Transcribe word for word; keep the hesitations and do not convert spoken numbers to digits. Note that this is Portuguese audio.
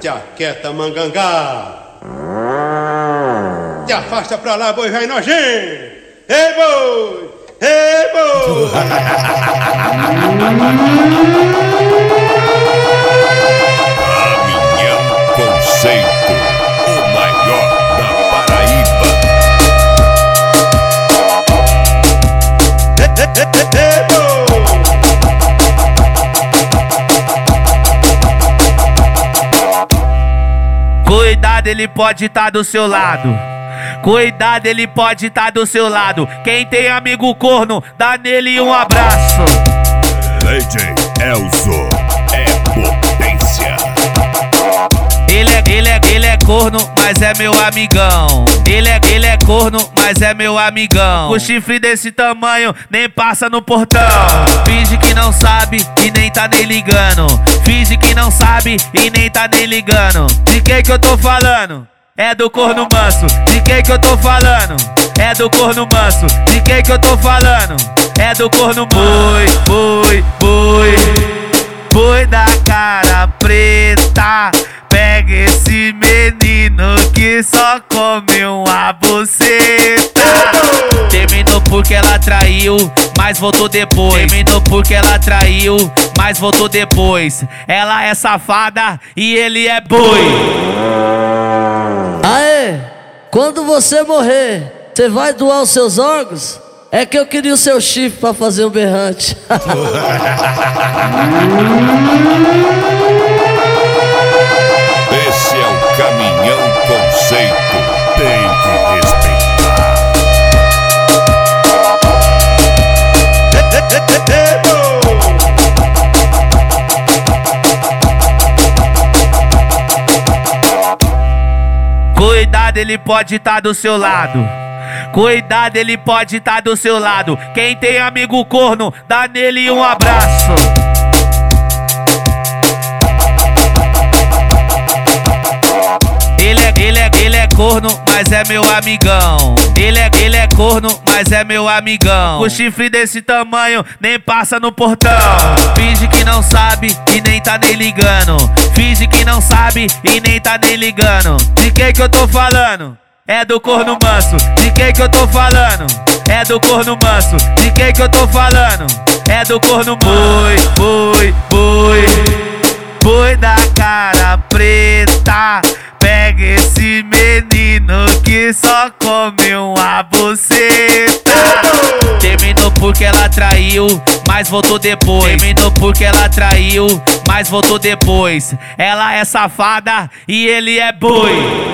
Jaqueta mangangá. Te afasta pra lá, boi vai nojento. Ei, boi! Ei, boi! Caminhão Conceito, o maior da Paraíba. Ei, ei, ei, ei, boi! Cuidado, ele pode estar do seu lado. Cuidado, ele pode estar do seu lado. Quem tem amigo corno, dá nele um abraço. D J Elzo é potência. Ele é, ele é, ele é corno, mas é meu amigão. Ele é, ele é corno, mas é meu amigão. Com chifre desse tamanho, nem passa no portão. Finge que não sabe e nem tá nem ligando. Finge que não sabe e nem tá nem ligando. De quem que eu tô falando? É do corno manso. De quem que eu tô falando? É do corno manso. De quem que eu tô falando? É do corno boi, boi, boi. Boi da cara preta. Pega esse menino que só come uma buceta. Terminou porque ela traiu, mas voltou depois. Terminou porque ela traiu, mas voltou depois. Ela é safada e ele é boi. Aê, quando você morrer, você vai doar os seus órgãos? É que eu queria o seu chifre pra fazer o berrante. Esse é o Caminhão Conceito, tem que respeitar. Cuidado, ele pode estar do seu lado. Cuidado, ele pode estar do seu lado. Quem tem amigo corno, dá nele um abraço. Ele é, ele é, ele é corno, mas é meu amigão. Ele é, ele é corno, mas é meu amigão. Com chifre desse tamanho, nem passa no portão. Finge que não sabe e nem tá nem ligando. Finge que não sabe e nem tá nem ligando. De quem que eu tô falando? É do corno manso. De quem que eu tô falando? É do corno manso. De quem que eu tô falando? É do corno boi, boi, boi. Boi da cara preta. Pega esse menino que só come uma buceta. Terminou porque ela traiu, mas voltou depois. Terminou porque ela traiu, mas voltou depois. Ela é safada e ele é boi.